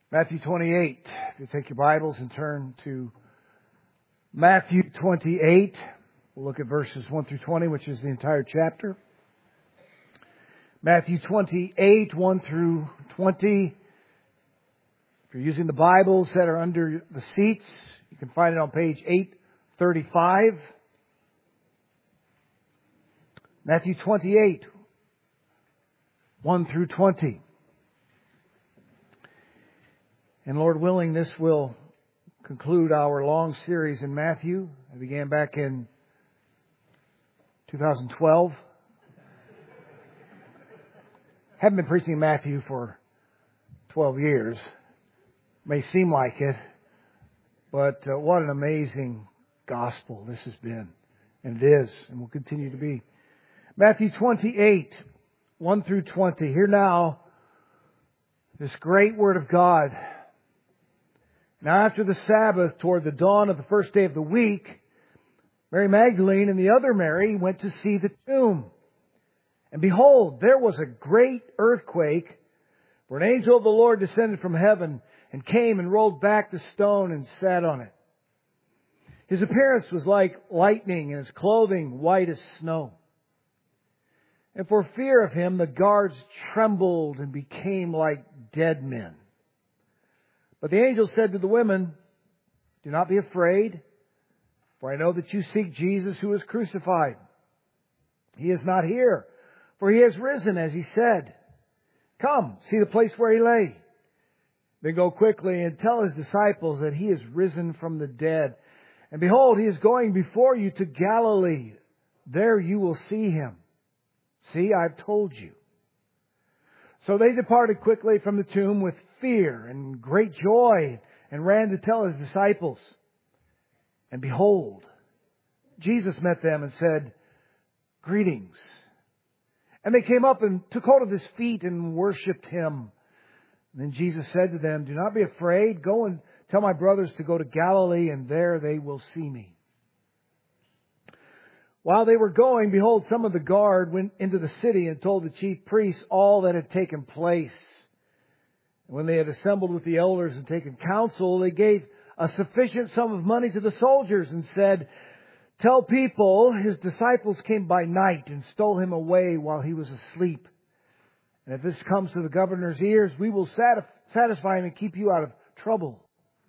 Matthew 28. If you take your Bibles and turn to Matthew 28, we'll look at verses 1 through 20, which is the entire chapter. Matthew 28, 1 through 20. If you're using the Bibles that are under the seats, you can find it on page 835. Matthew 28, 1 through 20. And Lord willing, this will conclude our long series in Matthew. I began back in 2012. Haven't been preaching Matthew for 12 years. May seem like it, but what an amazing gospel this has been. And it is, and will continue to be. Matthew 28, 1 through 20. Hear now this great Word of God. Now after the Sabbath, toward the dawn of the first day of the week, Mary Magdalene and the other Mary went to see the tomb. And behold, there was a great earthquake, for an angel of the Lord descended from heaven and came and rolled back the stone and sat on it. His appearance was like lightning and his clothing white as snow. And for fear of him, the guards trembled and became like dead men. But the angel said to the women, "Do not be afraid, for I know that you seek Jesus who was crucified. He is not here, for he has risen, as he said. Come, see the place where he lay. Then go quickly and tell his disciples that he is risen from the dead. And behold, he is going before you to Galilee. There you will see him. See, I've told you." So they departed quickly from the tomb with fear and great joy and ran to tell his disciples. And behold, Jesus met them and said, "Greetings." And they came up and took hold of his feet and worshipped him. And then Jesus said to them, "Do not be afraid. Go and tell my brothers to go to Galilee, and there they will see me." While they were going, behold, some of the guard went into the city and told the chief priests all that had taken place. And when they had assembled with the elders and taken counsel, they gave a sufficient sum of money to the soldiers and said, "Tell people his disciples came by night and stole him away while he was asleep. And if this comes to the governor's ears, we will satisfy him and keep you out of trouble."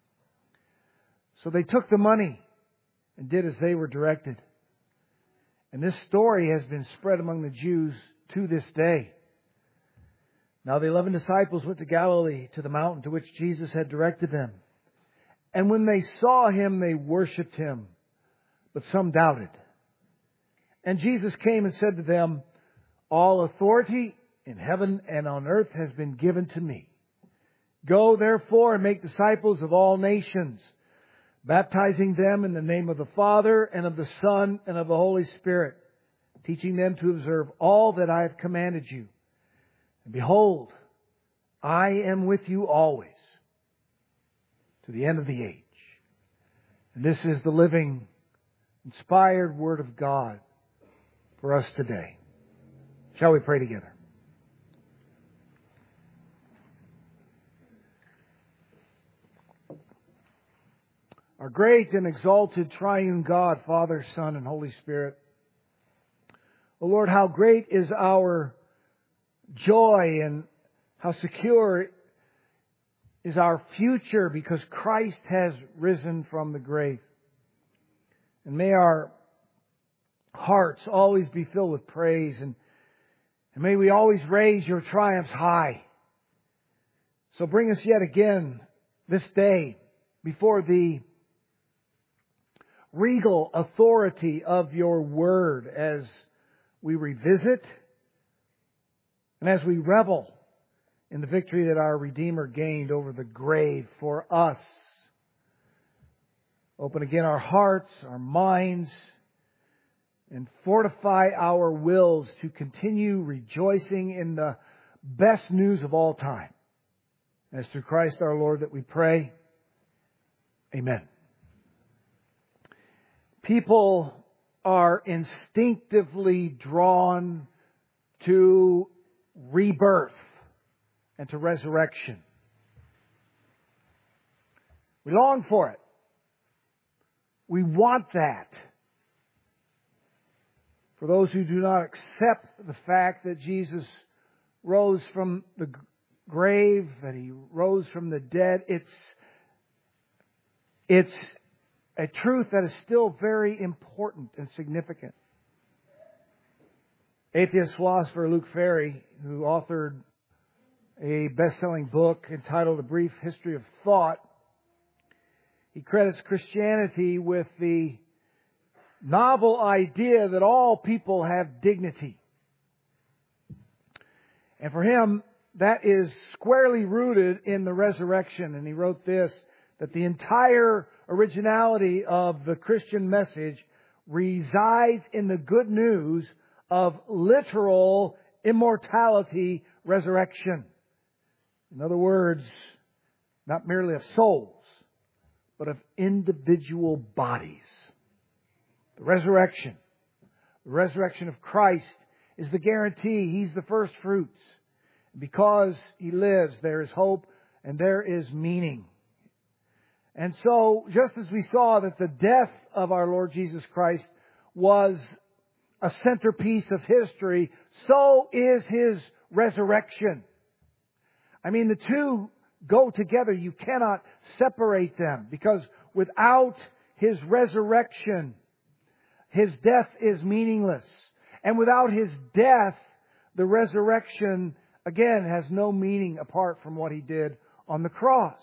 So they took the money and did as they were directed. And this story has been spread among the Jews to this day. Now the 11 disciples went to Galilee, to the mountain to which Jesus had directed them. And when they saw him, they worshipped him, but some doubted. And Jesus came and said to them, "All authority in heaven and on earth has been given to me. Go therefore and make disciples of all nations, baptizing them in the name of the Father and of the Son and of the Holy Spirit, teaching them to observe all that I have commanded you. And behold, I am with you always to the end of the age." And this is the living, inspired Word of God for us today. Shall we pray together? Our great and exalted triune God, Father, Son, and Holy Spirit. O Lord, how great is our joy and how secure is our future because Christ has risen from the grave. And may our hearts always be filled with praise and may we always raise your triumphs high. So bring us yet again this day before the regal authority of your Word as we revisit and as we revel in the victory that our Redeemer gained over the grave for us. Open again our hearts, our minds, and fortify our wills to continue rejoicing in the best news of all time. As through Christ our Lord that we pray. Amen. People are instinctively drawn to rebirth and to resurrection. We long for it. We want that. For those who do not accept the fact that Jesus rose from the grave, that He rose from the dead, it's a truth that is still very important and significant. Atheist philosopher Luke Ferry, who authored a best-selling book entitled A Brief History of Thought, he credits Christianity with the novel idea that all people have dignity. And for him, that is squarely rooted in the resurrection. And he wrote this, that the entire originality of the Christian message resides in the good news of literal immortality, resurrection. In other words, not merely of souls, but of individual bodies. The resurrection of Christ is the guarantee. He's the first fruits. Because He lives, there is hope and there is meaning. And so, just as we saw that the death of our Lord Jesus Christ was a centerpiece of history, so is His resurrection. I mean, the two go together. You cannot separate them, because without His resurrection, His death is meaningless. And without His death, the resurrection, again, has no meaning apart from what He did on the cross.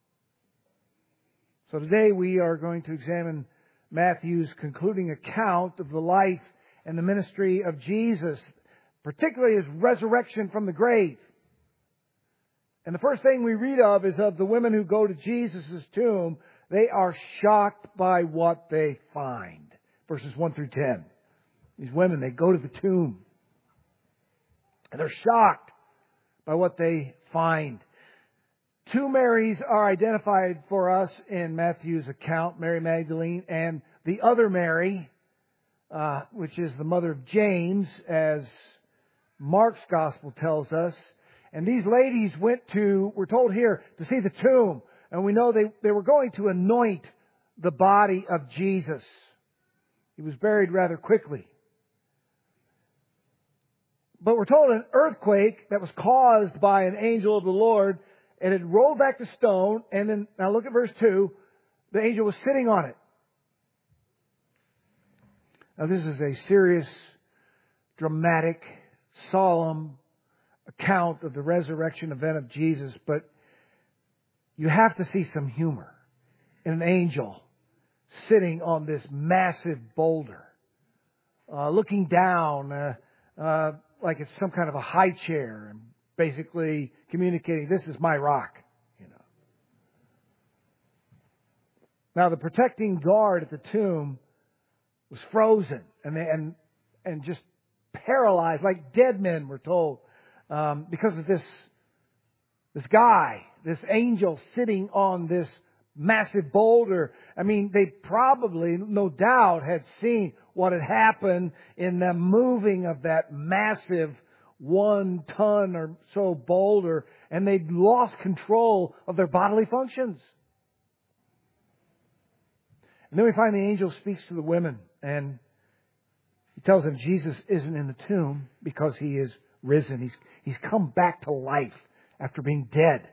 So today we are going to examine Matthew's concluding account of the life and the ministry of Jesus, particularly His resurrection from the grave. And the first thing we read of is of the women who go to Jesus' tomb. They are shocked by what they find. Verses 1 through 10. These women, they go to the tomb. And they're shocked by what they find. Two Marys are identified for us in Matthew's account, Mary Magdalene and the other Mary, which is the mother of James, as Mark's Gospel tells us. And these ladies went to, we're told here, to see the tomb. And we know they were going to anoint the body of Jesus. He was buried rather quickly. But we're told an earthquake that was caused by an angel of the Lord, and it rolled back the stone, and then, now look at verse 2, the angel was sitting on it. Now this is a serious, dramatic, solemn account of the resurrection event of Jesus, but you have to see some humor in an angel sitting on this massive boulder, looking down, like it's some kind of a high chair, and basically communicating, this is my rock, you know. Now the protecting guard at the tomb was frozen and just paralyzed, like dead men, we're told, because of this guy, this angel sitting on this massive boulder. I mean, they probably, no doubt, had seen what had happened in the moving of that massive 1 ton or so boulder, and they'd lost control of their bodily functions. And then we find the angel speaks to the women, and he tells them Jesus isn't in the tomb because He is risen. He's come back to life after being dead.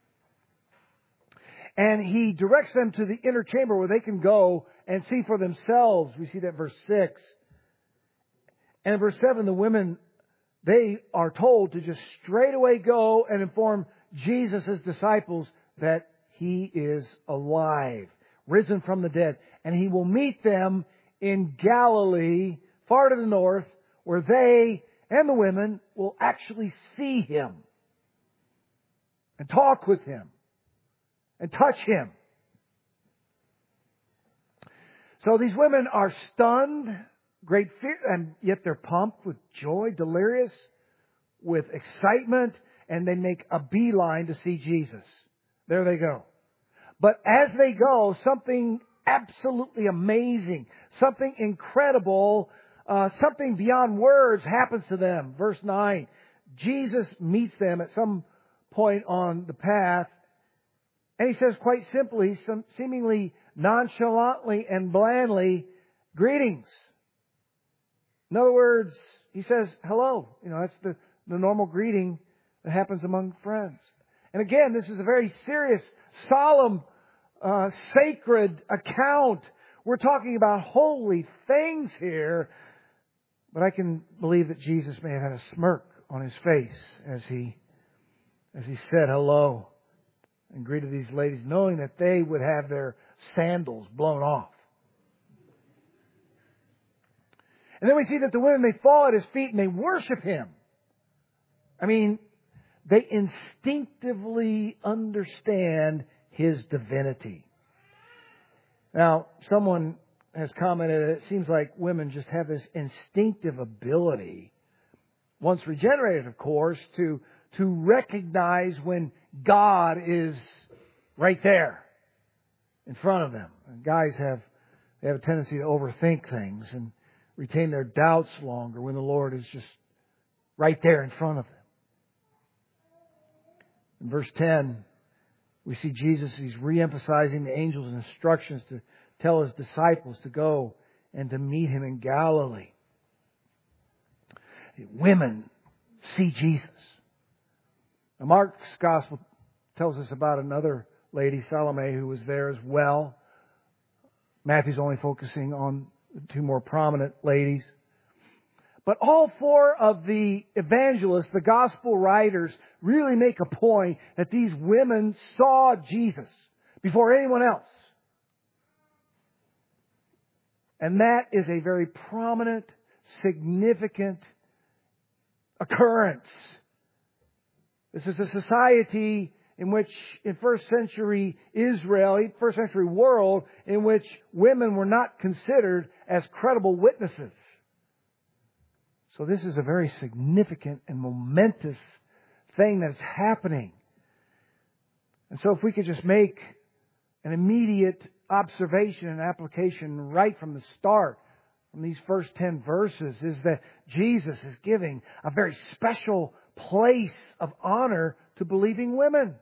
And He directs them to the inner chamber where they can go and see for themselves. We see that in verse 6. And in verse 7, the women, they are told to just straight away go and inform Jesus' disciples that He is alive, risen from the dead. And He will meet them in Galilee, far to the north, where they and the women will actually see Him and talk with Him and touch Him. So these women are stunned, great fear, and yet they're pumped with joy, delirious with excitement, and they make a beeline to see Jesus. There they go. But as they go, something absolutely amazing, something incredible, something beyond words happens to them. Verse 9, Jesus meets them at some point on the path, And he says quite simply, seemingly nonchalantly and blandly, greetings. In other words, he says hello. That's the normal greeting that happens among friends. And again, this is a very serious, solemn, sacred account. We're talking about holy things here. But I can believe that Jesus may have had a smirk on his face as he said hello and greeted these ladies, knowing that they would have their sandals blown off. And then we see that the women, they fall at his feet and they worship him. I mean, they instinctively understand his divinity. Now, someone has commented that it seems like women just have this instinctive ability, once regenerated, of course, to recognize when God is right there in front of them. And guys have a tendency to overthink things and retain their doubts longer when the Lord is just right there in front of them. In verse 10, we see Jesus, he's re-emphasizing the angel's instructions to tell his disciples to go and to meet him in Galilee. Women see Jesus. Now, Mark's gospel tells us about another lady, Salome, who was there as well. Matthew's only focusing on the two more prominent ladies. But all four of the evangelists, the gospel writers, really make a point that these women saw Jesus before anyone else. And that is a very prominent, significant occurrence. This is a society in which, in first century Israel, first century world, in which women were not considered as credible witnesses. So this is a very significant and momentous thing that's happening. And so if we could just make an immediate observation and application right from the start, from these first 10 verses, is that Jesus is giving a very special place of honor to believing women.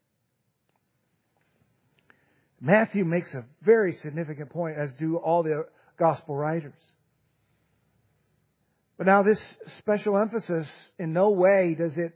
Matthew makes a very significant point, as do all the gospel writers. But now this special emphasis in no way does it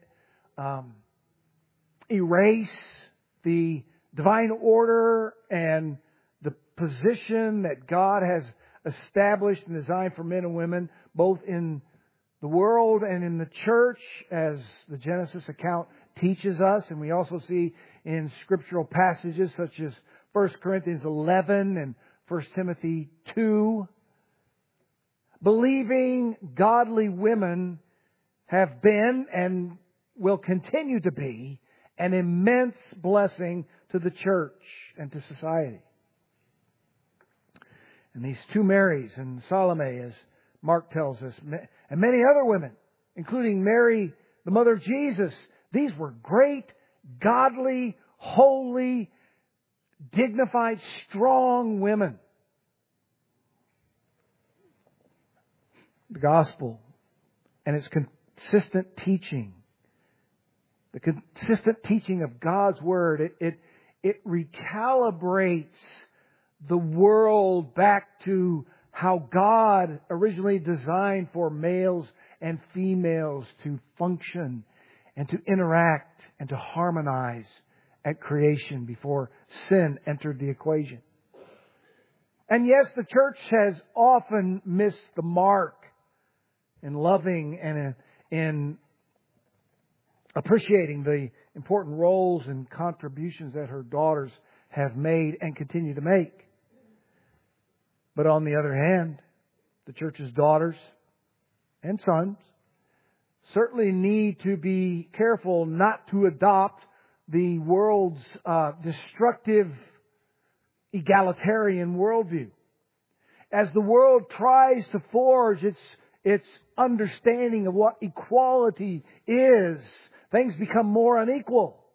erase the divine order and the position that God has established and designed for men and women, both in the world and in the church, as the Genesis account teaches us. And we also see in scriptural passages such as 1 Corinthians 11 and 1 Timothy 2. Believing, godly women have been and will continue to be an immense blessing to the church and to society. And these two Marys and Salome, as Mark tells us, and many other women, including Mary, the mother of Jesus, these were great, godly, holy, dignified, strong women. The gospel and its consistent teaching, the consistent teaching of God's Word, it recalibrates the world back to how God originally designed for males and females to function and to interact and to harmonize at creation before sin entered the equation. And yes, the church has often missed the mark in loving and in appreciating the important roles and contributions that her daughters have made and continue to make. But on the other hand, the church's daughters and sons certainly need to be careful not to adopt the world's destructive egalitarian worldview. As the world tries to forge its understanding of what equality is, things become more unequal.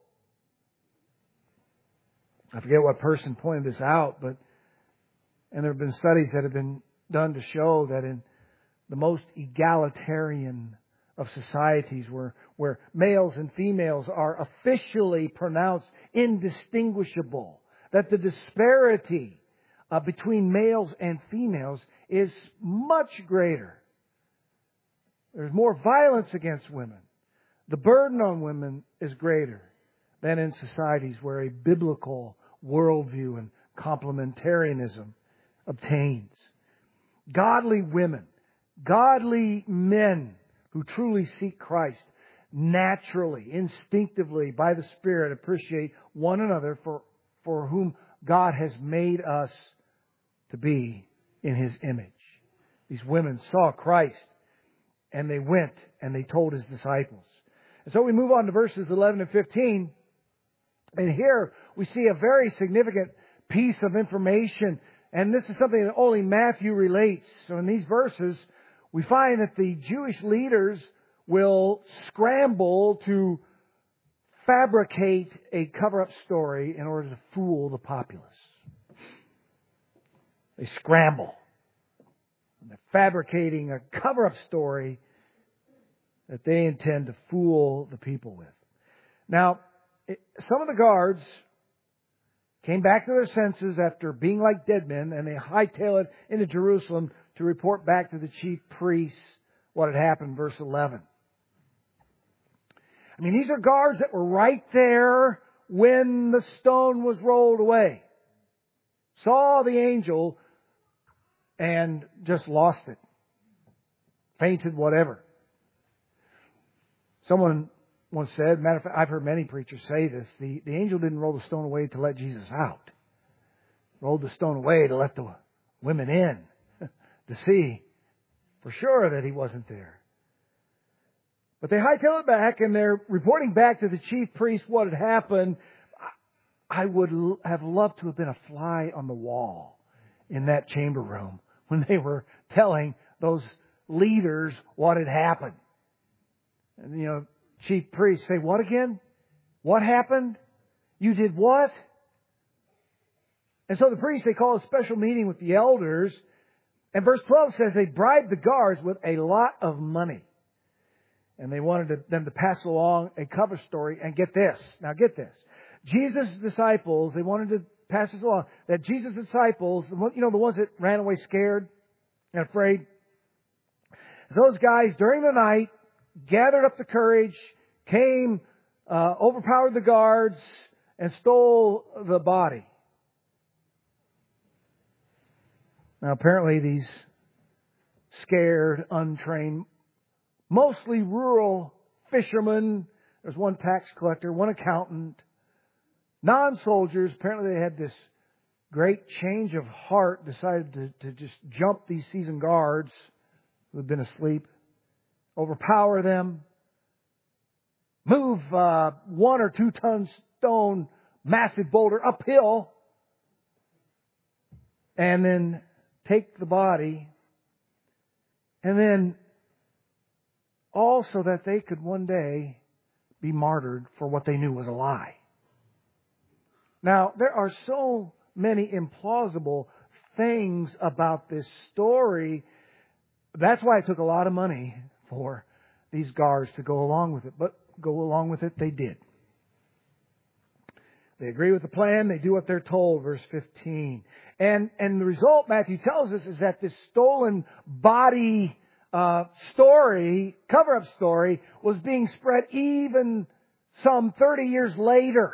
I forget what person pointed this out, and there have been studies that have been done to show that in the most egalitarian of societies where males and females are officially pronounced indistinguishable. That the disparity between males and females is much greater. There's more violence against women. The burden on women is greater than in societies where a biblical worldview and complementarianism obtains. Godly women, godly men who truly seek Christ naturally, instinctively, by the Spirit appreciate one another for whom God has made us to be in His image. These women saw Christ and they went and they told His disciples. And so we move on to verses 11 and 15. And here we see a very significant piece of information. And this is something that only Matthew relates. So in these verses, we find that the Jewish leaders will scramble to fabricate a cover-up story in order to fool the populace. They scramble. And they're fabricating a cover-up story that they intend to fool the people with. Now, some of the guards came back to their senses after being like dead men, and they hightailed it into Jerusalem to report back to the chief priests what had happened, verse 11. I mean, these are guards that were right there when the stone was rolled away. Saw the angel and just lost it. Fainted, whatever. Someone once said, matter of fact, I've heard many preachers say this, the angel didn't roll the stone away to let Jesus out. Rolled the stone away to let the women in to see for sure that He wasn't there. But they hightail it back and they're reporting back to the chief priest what had happened. I would have loved to have been a fly on the wall in that chamber room when they were telling those leaders what had happened. And chief priests say, what again? What happened? You did what? And so the priests, they call a special meeting with the elders. And verse 12 says they bribed the guards with a lot of money. And they wanted them to pass along a cover story. And get this. Now get this. Jesus' disciples, they wanted to pass this along. That Jesus' disciples, the ones that ran away scared and afraid. Those guys, during the night, gathered up the courage, came, overpowered the guards, and stole the body. Now, apparently these scared, untrained, mostly rural fishermen, there's one tax collector, one accountant, non-soldiers, apparently they had this great change of heart, decided to just jump these seasoned guards who had been asleep, overpower them, move 1 or 2 ton stone, massive boulder uphill, and then take the body, and then all so that they could one day be martyred for what they knew was a lie. Now, there are so many implausible things about this story. That's why it took a lot of money for these guards to go along with it. But go along with it, they did. They agree with the plan. They do what they're told, verse 15. And the result, Matthew tells us, is that this stolen body story, cover-up story, was being spread even some 30 years later.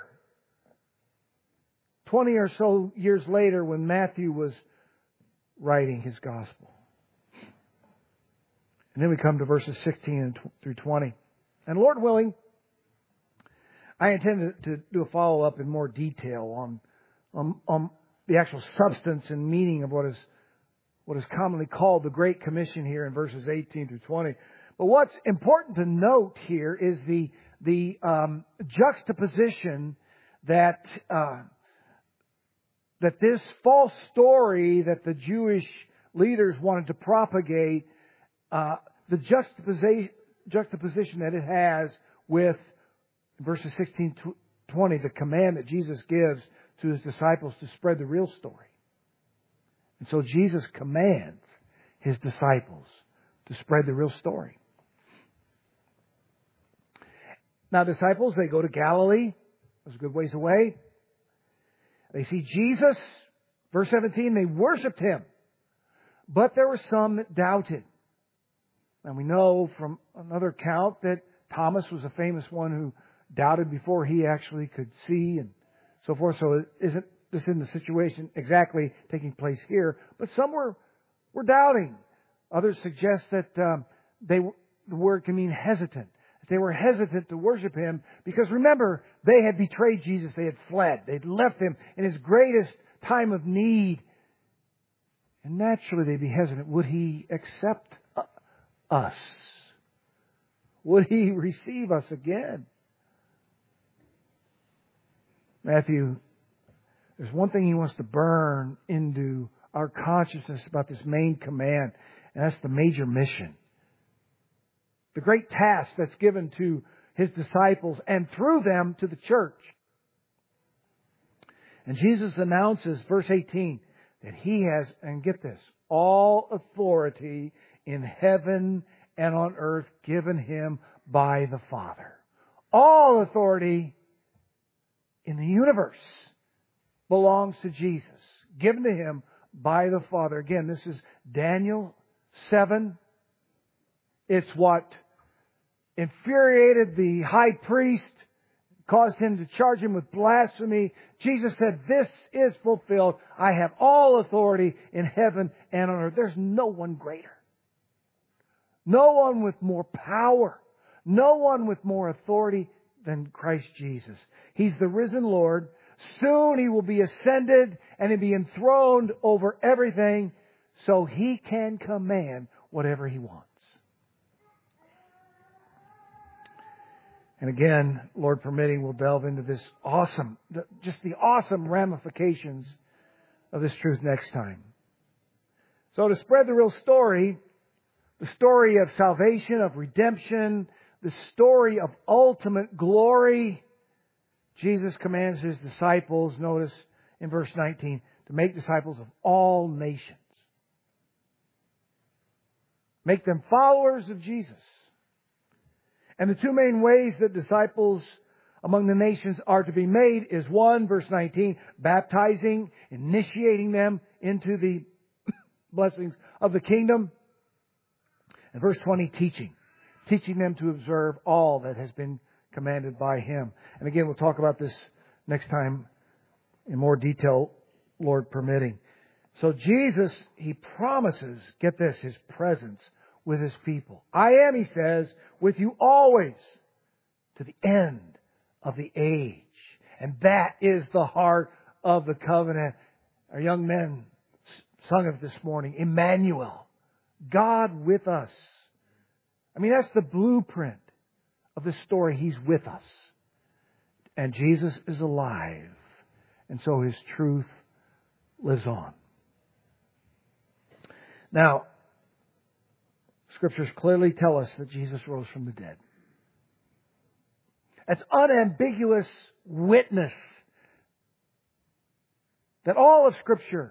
20 or so years later when Matthew was writing his gospel. And then we come to verses 16 through 20. And Lord willing, I intend to do a follow-up in more detail on the actual substance and meaning of what is commonly called the Great Commission here in verses 18 through 20. But what's important to note here is the juxtaposition that this false story that the Jewish leaders wanted to propagate, the juxtaposition that it has with verses 16 to 20, the command that Jesus gives to His disciples to spread the real story. And so Jesus commands His disciples to spread the real story. Now, disciples, they go to Galilee. It was a good ways away. They see Jesus. Verse 17, they worshiped Him. But there were some that doubted. And we know from another account that Thomas was a famous one who doubted before he actually could see and so forth. So it isn't this in the situation exactly taking place here. But some were doubting. Others suggest that the word can mean hesitant. They were hesitant to worship Him because remember, they had betrayed Jesus. They had fled. They'd left Him in His greatest time of need. And naturally they'd be hesitant. Would He accept us? Would He receive us again? Matthew, there's one thing He wants to burn into our consciousness about this main command, and that's the major mission. The great task that's given to His disciples and through them to the church. And Jesus announces, verse 18, that He has, and get this, all authority in heaven and on earth given Him by the Father. All authority in the universe belongs to Jesus, given to Him by the Father. Again, this is Daniel 7. It's what infuriated the high priest, caused him to charge him with blasphemy. Jesus said, this is fulfilled. I have all authority in heaven and on earth. There's no one greater. No one with more power. No one with more authority than Christ Jesus. He's the risen Lord. Soon He will be ascended and He'll be enthroned over everything so He can command whatever He wants. And again, Lord permitting, we'll delve into this just the awesome ramifications of this truth next time. So to spread the real story, the story of salvation, of redemption, the story of ultimate glory, Jesus commands His disciples, notice in verse 19, to make disciples of all nations. Make them followers of Jesus. And the two main ways that disciples among the nations are to be made is one, verse 19, baptizing, initiating them into the blessings of the kingdom. And verse 20, teaching them to observe all that has been commanded by Him. And again, we'll talk about this next time in more detail, Lord permitting. So Jesus, He promises, get this, His presence with His people. I am, He says, with you always to the end of the age. And that is the heart of the covenant. Our young men sung it this morning, Emmanuel, God with us. I mean, that's the blueprint of the story. He's with us. And Jesus is alive. And so His truth lives on. Now, Scriptures clearly tell us that Jesus rose from the dead. That's unambiguous witness that all of Scripture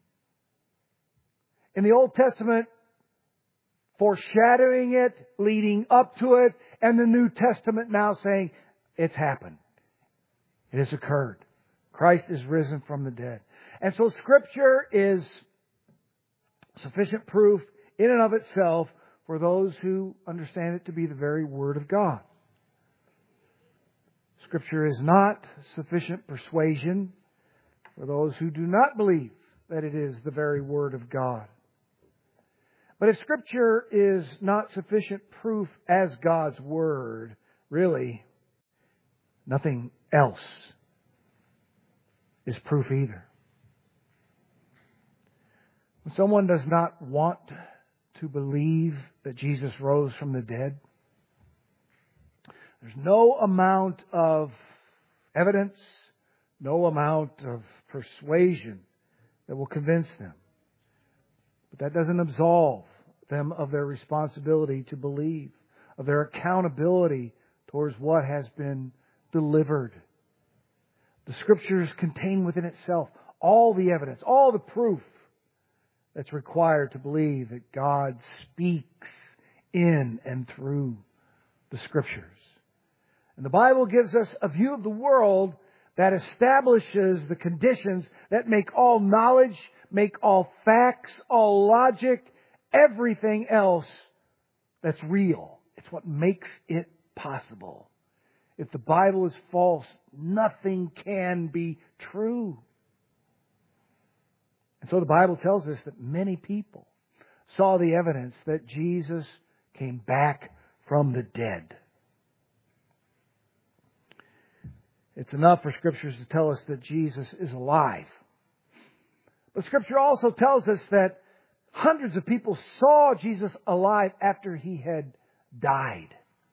in the Old Testament foreshadowing it, leading up to it, and the New Testament now saying it's happened. It has occurred. Christ is risen from the dead. And so Scripture is sufficient proof in and of itself for those who understand it to be the very Word of God. Scripture is not sufficient persuasion for those who do not believe that it is the very Word of God. But if Scripture is not sufficient proof as God's Word, really, nothing else is proof either. When someone does not want to believe that Jesus rose from the dead, there's no amount of evidence, no amount of persuasion that will convince them. But that doesn't absolve them of their responsibility to believe, of their accountability towards what has been delivered. The Scriptures contain within itself all the evidence, all the proof that's required to believe that God speaks in and through the Scriptures. And the Bible gives us a view of the world that establishes the conditions that make all knowledge, make all facts, all logic, everything else that's real. It's what makes it possible. If the Bible is false, nothing can be true. And so the Bible tells us that many people saw the evidence that Jesus came back from the dead. It's enough for Scriptures to tell us that Jesus is alive. But Scripture also tells us that hundreds of people saw Jesus alive after He had died.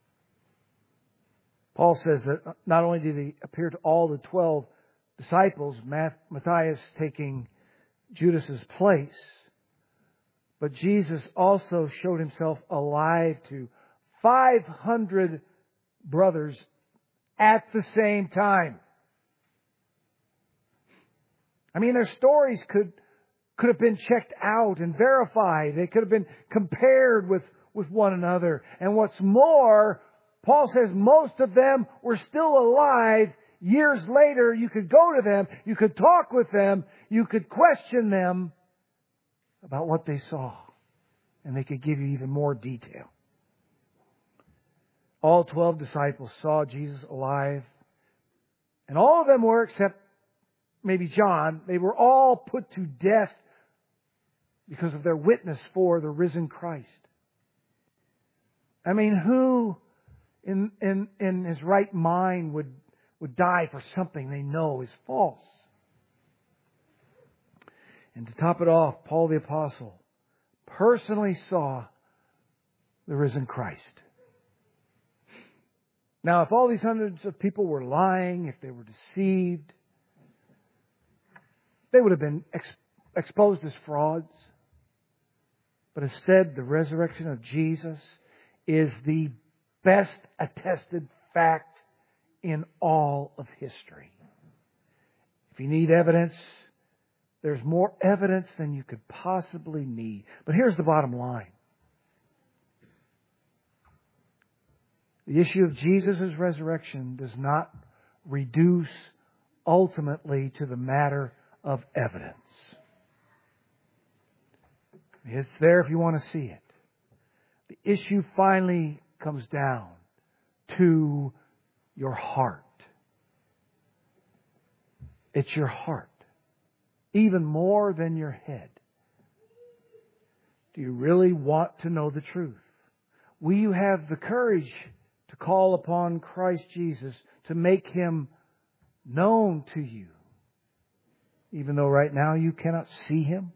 Paul says that not only did He appear to all the 12 disciples, Matthias taking Judas's place, but Jesus also showed Himself alive to 500 brothers at the same time. I mean, their stories could have been checked out and verified. They could have been compared with one another. And what's more, Paul says most of them were still alive years later. You could go to them, you could talk with them, you could question them about what they saw. And they could give you even more detail. All 12 disciples saw Jesus alive. And all of them were, except maybe John, they were all put to death because of their witness for the risen Christ. I mean, who in his right mind would die for something they know is false? And to top it off, Paul the Apostle personally saw the risen Christ. Now, if all these hundreds of people were lying, if they were deceived, they would have been exposed as frauds. But instead, the resurrection of Jesus is the best attested fact in all of history. If you need evidence, there's more evidence than you could possibly need. But here's the bottom line. The issue of Jesus' resurrection does not reduce ultimately to the matter of evidence. It's there if you want to see it. The issue finally comes down to your heart. It's your heart. Even more than your head. Do you really want to know the truth? Will you have the courage to call upon Christ Jesus to make Him known to you? Even though right now you cannot see Him?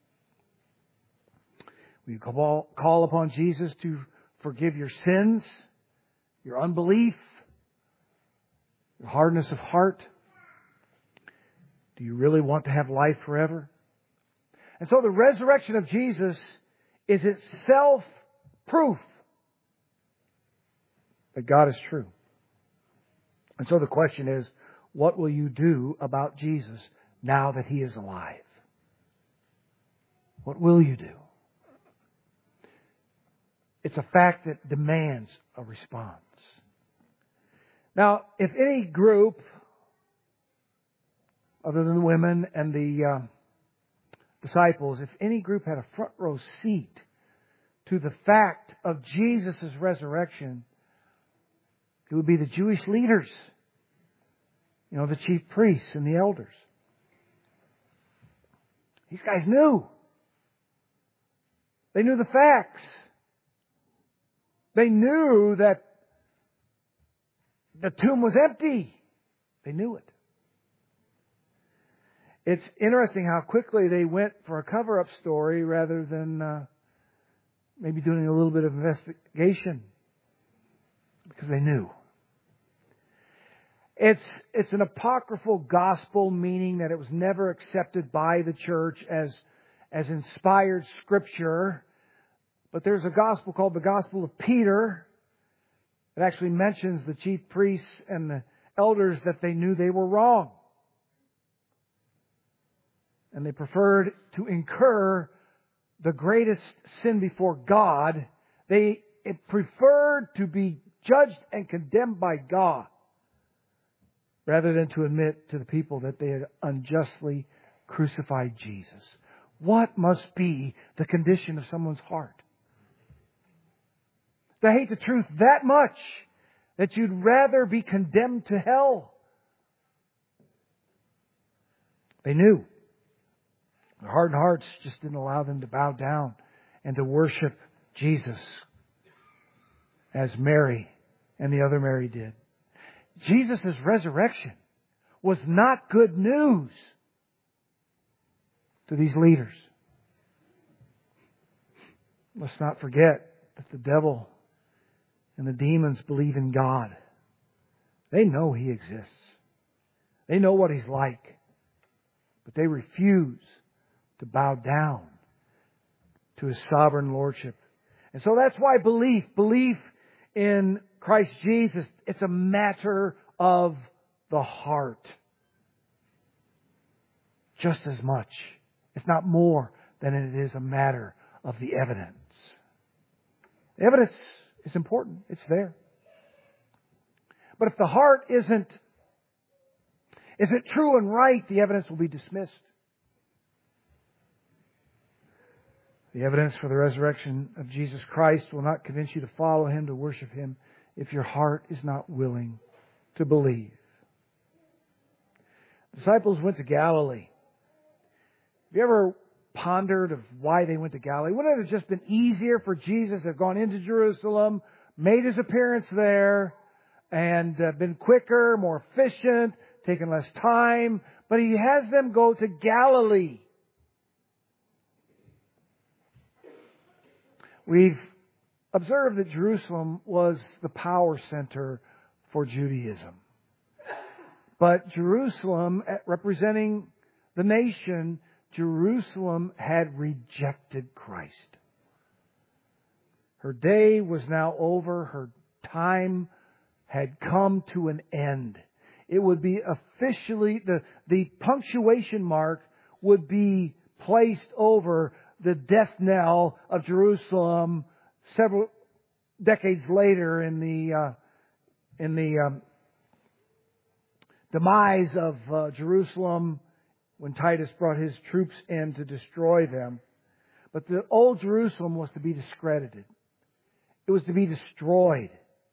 Will you call upon Jesus to forgive your sins, your unbelief, your hardness of heart? Do you really want to have life forever? And so the resurrection of Jesus is itself proof that God is true. And so the question is, what will you do about Jesus now that He is alive? What will you do? It's a fact that demands a response. Now, if any group, other than the women and the disciples, if any group had a front row seat to the fact of Jesus' resurrection, it would be the Jewish leaders. The chief priests and the elders. These guys knew. They knew the facts. They knew that the tomb was empty. They knew it. It's interesting how quickly they went for a cover-up story rather than maybe doing a little bit of investigation. Because they knew. It's an apocryphal gospel, meaning that it was never accepted by the church as inspired scripture. But there's a gospel called the Gospel of Peter. It actually mentions the chief priests and the elders that they knew they were wrong. And they preferred to incur the greatest sin before God. They preferred to be judged and condemned by God, rather than to admit to the people that they had unjustly crucified Jesus. What must be the condition of someone's heart? To hate the truth that much that you'd rather be condemned to hell. They knew. Their hardened hearts just didn't allow them to bow down and to worship Jesus as Mary and the other Mary did. Jesus' resurrection was not good news to these leaders. Let's not forget that the devil and the demons believe in God. They know He exists. They know what He's like. But they refuse to bow down to His sovereign lordship. And so that's why belief in Christ Jesus, it's a matter of the heart. Just as much, if not more, than it is a matter of the evidence. The evidence is important. It's there. But if the heart isn't true and right, the evidence will be dismissed. The evidence for the resurrection of Jesus Christ will not convince you to follow Him, to worship Him, if your heart is not willing to believe. The disciples went to Galilee. Have you ever pondered of why they went to Galilee? Wouldn't it have just been easier for Jesus to have gone into Jerusalem, made His appearance there, and been quicker, more efficient, taken less time? But He has them go to Galilee. We've observed that Jerusalem was the power center for Judaism. But Jerusalem, representing the nation, Jerusalem had rejected Christ. Her day was now over. Her time had come to an end. It would be officially, the punctuation mark would be placed over the death knell of Jerusalem several decades later in the demise of Jerusalem, when Titus brought his troops in to destroy them. But the old Jerusalem was to be discredited. It was to be destroyed.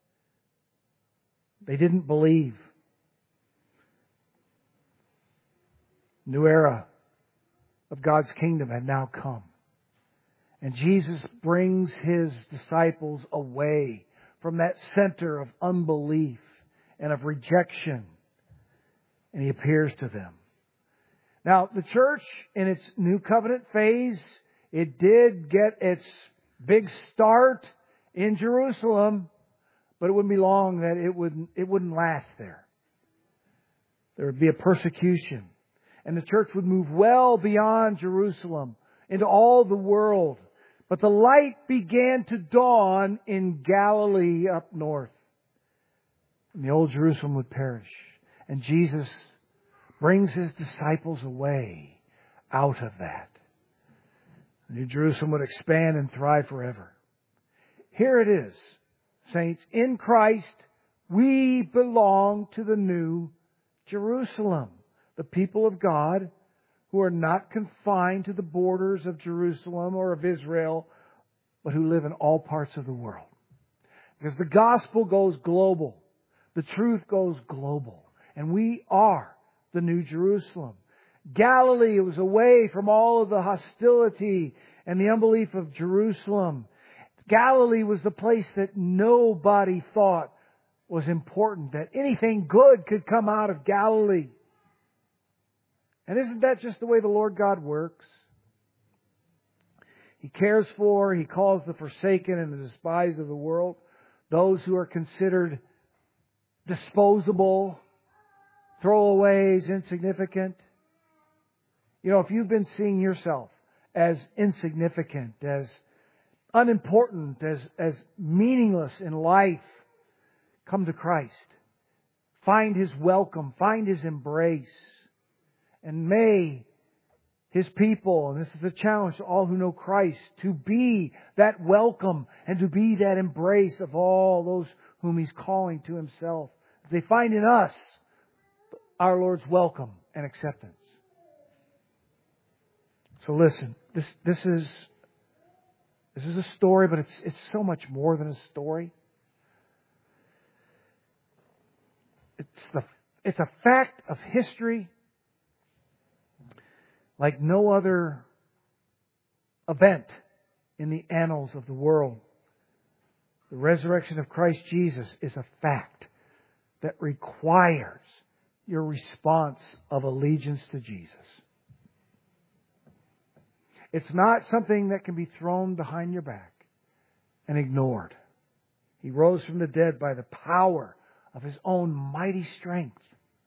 They didn't believe. New era of God's kingdom had now come. And Jesus brings His disciples away from that center of unbelief and of rejection. And He appears to them. Now, the church in its New Covenant phase, it did get its big start in Jerusalem, but it wouldn't be long that it wouldn't last there. There would be a persecution. And the church would move well beyond Jerusalem into all the world. But the light began to dawn in Galilee up north. And the old Jerusalem would perish. And Jesus brings His disciples away out of that. The New Jerusalem would expand and thrive forever. Here it is, saints, in Christ we belong to the New Jerusalem. The people of God who are not confined to the borders of Jerusalem or of Israel, but who live in all parts of the world. Because the gospel goes global. The truth goes global. And we are the New Jerusalem. Galilee was away from all of the hostility and the unbelief of Jerusalem. Galilee was the place that nobody thought was important, that anything good could come out of Galilee. And isn't that just the way the Lord God works? He cares for, He calls the forsaken and the despised of the world, those who are considered disposable, throwaways, insignificant. You know, if you've been seeing yourself as insignificant, as unimportant, as meaningless in life, come to Christ. Find His welcome, find His embrace. And may His people, and this is a challenge to all who know Christ, to be that welcome and to be that embrace of all those whom He's calling to Himself. They find in us our Lord's welcome and acceptance. So listen, this is a story, but it's so much more than a story. It's a fact of history like no other event in the annals of the world. The resurrection of Christ Jesus is a fact that requires your response of allegiance to Jesus. It's not something that can be thrown behind your back and ignored. He rose from the dead by the power of His own mighty strength.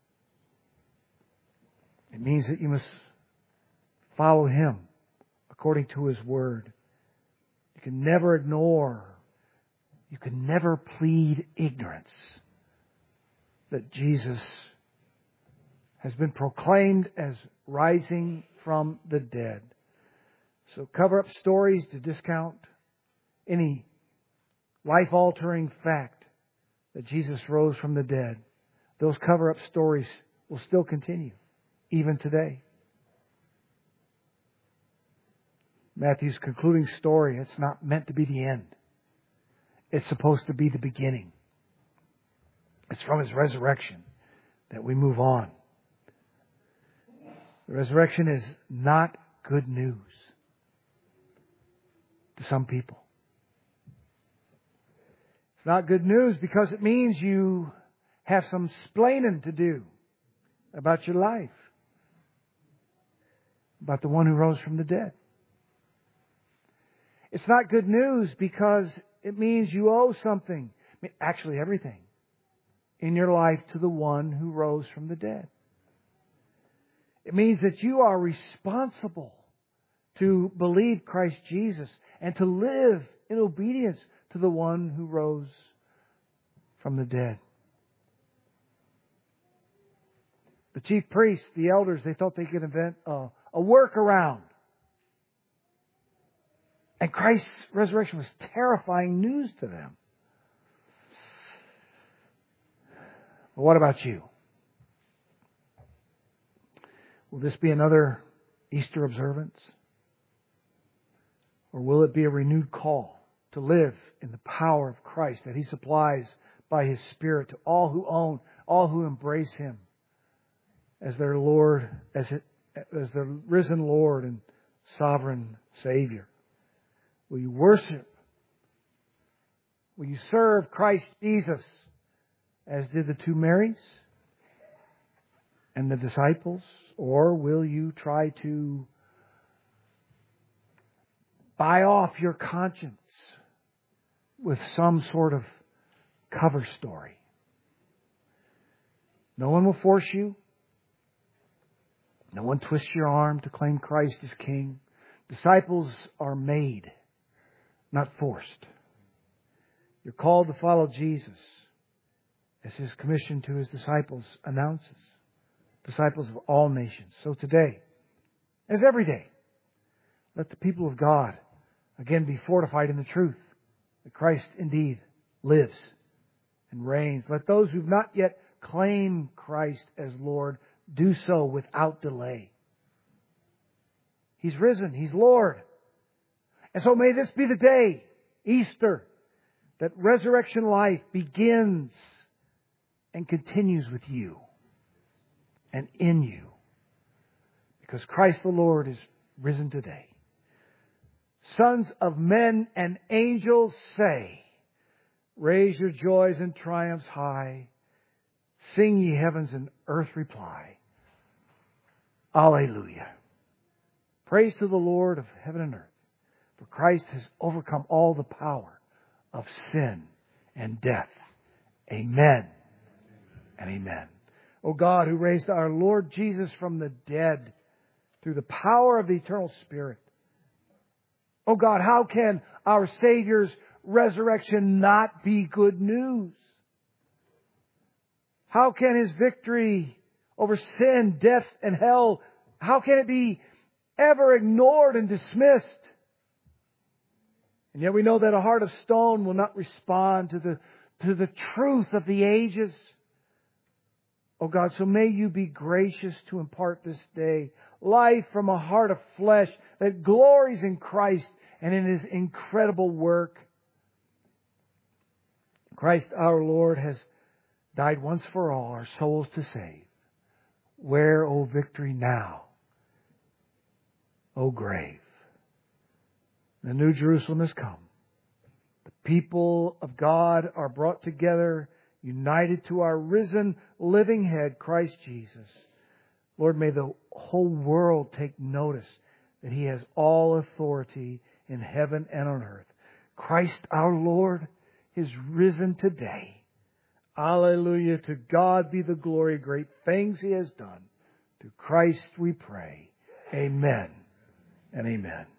It means that you must follow Him according to His Word. You can never ignore, you can never plead ignorance that Jesus has been proclaimed as rising from the dead. So cover up stories to discount any life-altering fact that Jesus rose from the dead. Those cover-up stories will still continue, even today. Matthew's concluding story, it's not meant to be the end. It's supposed to be the beginning. It's from His resurrection that we move on. The resurrection is not good news to some people. It's not good news because it means you have some splaining to do about your life, about the one who rose from the dead. It's not good news because it means you owe something, actually everything, in your life to the one who rose from the dead. It means that you are responsible to believe Christ Jesus and to live in obedience to the one who rose from the dead. The chief priests, the elders, they thought they could invent a workaround. And Christ's resurrection was terrifying news to them. But what about you? Will this be another Easter observance? Or will it be a renewed call to live in the power of Christ that He supplies by His Spirit to all who own, all who embrace Him as their Lord, as their risen Lord and sovereign Savior? Will you worship? Will you serve Christ Jesus as did the two Marys and the disciples? Or will you try to buy off your conscience with some sort of cover story? No one will force you. No one twists your arm to claim Christ as King. Disciples are made, not forced. You're called to follow Jesus as His commission to His disciples announces. Disciples of all nations. So today, as every day, let the people of God again be fortified in the truth that Christ indeed lives and reigns. Let those who've not yet claimed Christ as Lord do so without delay. He's risen. He's Lord. And so may this be the day, Easter, that resurrection life begins and continues with you and in you. Because Christ the Lord is risen today. Sons of men and angels say, raise your joys and triumphs high. Sing ye heavens and earth reply. Alleluia. Praise to the Lord of heaven and earth. For Christ has overcome all the power of sin and death. Amen and amen. O God, who raised our Lord Jesus from the dead through the power of the eternal Spirit. O God, how can our Savior's resurrection not be good news? How can His victory over sin, death, and hell, how can it be ever ignored and dismissed? And yet we know that a heart of stone will not respond to the to the truth of the ages. Oh God, so may You be gracious to impart this day life from a heart of flesh that glories in Christ and in His incredible work. Christ our Lord has died once for all our souls to save. Where, O victory, now? O grave? The New Jerusalem has come. The people of God are brought together, united to our risen, living head, Christ Jesus. Lord, may the whole world take notice that He has all authority in heaven and on earth. Christ our Lord is risen today. Alleluia. To God be the glory, great things He has done. To Christ we pray. Amen and amen.